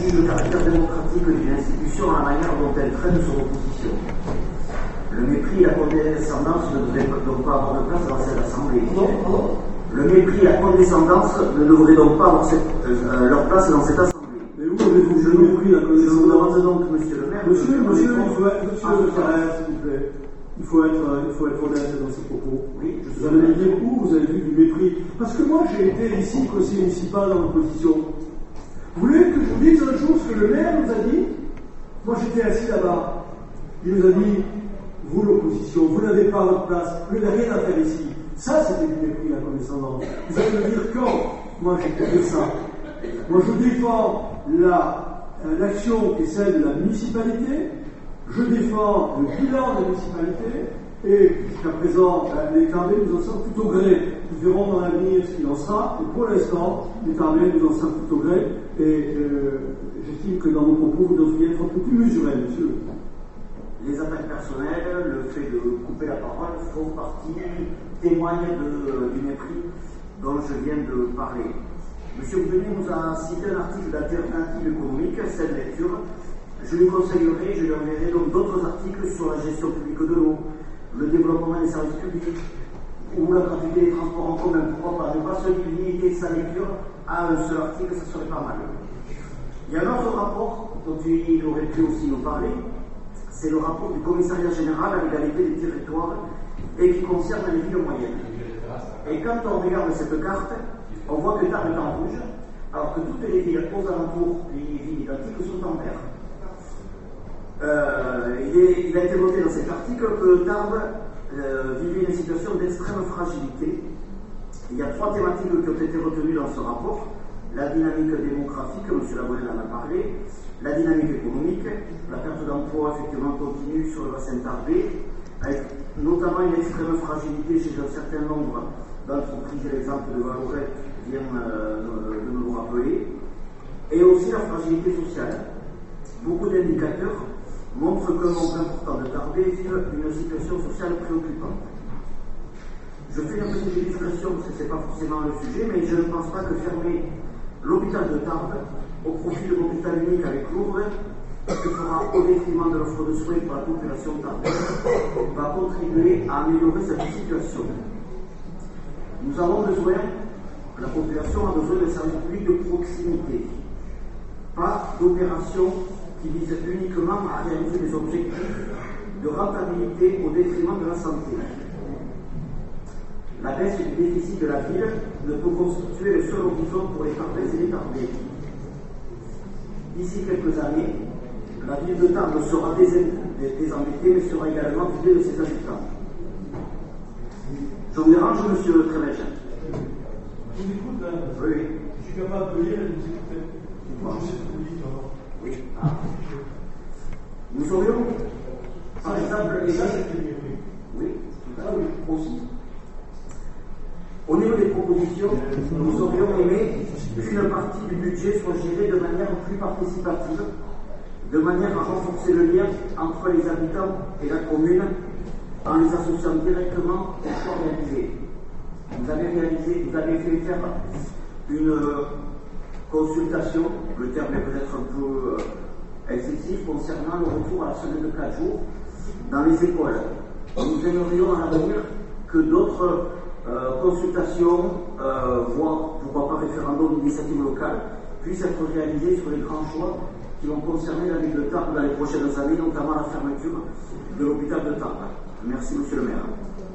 juge le caractère démocratique d'une institution à la manière dont elle traite son opposition. Le mépris et la condescendance ne devraient donc pas avoir de place dans cette assemblée. Le mépris et la condescendance ne devraient donc pas avoir leur place dans cette assemblée. Mais où avez-vous le mépris et la condescendance? Je vous demande donc, monsieur le maire... Monsieur, il faut être, s'il vous plaît. Il faut être honnête dans ses propos. Oui, vous allez me dire où vous avez vu du mépris. Parce que moi, j'ai été ici conseiller municipal dans l'opposition. Vous voulez que je vous dise un jour ce que le maire nous a dit? Moi, j'étais assis là-bas. Il nous a dit, vous l'opposition, vous n'avez pas votre place, vous n'avez rien à faire ici. Ça, c'était du mépris, la condescendance. Vous allez me dire quand? Moi, j'ai fait ça. Moi, je défends l'action qui est celle de la municipalité. Je défends le bilan de la municipalité et jusqu'à présent, les Tarbais nous en sortent plutôt gré. Nous verrons dans l'avenir ce qu'il en sera. Et pour l'instant, les Tarbais nous en sortent plutôt gré. Et j'estime que dans vos propos, vous devriez être un peu plus mesuré, monsieur. Les attaques personnelles, le fait de couper la parole font partie, témoignent du mépris dont je viens de parler. Monsieur Boudenier nous a cité un article d'Alternative économique, cette lecture. Je lui conseillerai, je lui enverrai donc d'autres articles sur la gestion publique de l'eau, le développement des services publics, ou la gratuité des transports en commun. Pourquoi pas ne pas se limiter sa lecture à un seul article, ça serait pas mal. Il y a un autre rapport dont il aurait pu aussi nous parler, c'est le rapport du Commissariat général à l'égalité des territoires et qui concerne les villes moyennes. Et quand on regarde cette carte, on voit que Tarbes est en rouge, alors que toutes les villes aux alentours, les villes identiques, sont en vert. Il a été noté dans cet article que Tarbes vivait une situation d'extrême fragilité. Il y a 3 thématiques qui ont été retenues dans ce rapport. La dynamique démographique, M. Labonnet en a parlé, la dynamique économique, la perte d'emploi effectivement continue sur le bassin tarbais, avec notamment une extrême fragilité chez un certain nombre d'entreprises, et l'exemple de Valorette vient de nous le rappeler, et aussi la fragilité sociale. Beaucoup d'indicateurs montrent qu'un nombre important de Tarbais vivent une situation sociale préoccupante. Je fais une petite illustration parce que ce n'est pas forcément le sujet, mais je ne pense pas que fermer l'hôpital de Tarbes au profit de l'hôpital unique avec Lourdes, qui fera au détriment de l'offre de soins pour la population tarbaise, va contribuer à améliorer cette situation. Nous avons besoin, la population a besoin de services publics de proximité, pas d'opérations qui visent uniquement à réaliser des objectifs de rentabilité au détriment de la santé. La baisse du déficit de la ville ne peut constituer le seul horizon pour les Tarbaises et les Tarbais. D'ici quelques années, la ville de Tarbes sera désendettée, mais sera également vidée de ses habitants. Je vous dérange, monsieur le Trémèche? Je vous écoute, hein. Oui. Je suis capable de lire et de vous écouter. Bon. Je sais ce que vous dites, alors. Oui. Ah. Nous aurions, par exemple, et ça, c'est le mépris. Oui, tout à fait, aussi. Au niveau des propositions, nous aurions aimé qu'une partie du budget soit gérée de manière plus participative, de manière à renforcer le lien entre les habitants et la commune en les associant directement aux choix réalisés. Vous avez fait faire une consultation, le terme est peut-être un peu excessif, concernant le retour à la semaine de 4 jours dans les écoles. Nous aimerions à l'avenir que d'autres consultations, voire pourquoi pas référendum d'initiative locale, puissent être réalisées sur les grands choix qui vont concerner la ville de Tarbes dans les prochaines années, notamment la fermeture de l'hôpital de Tarbes. Merci, monsieur le maire.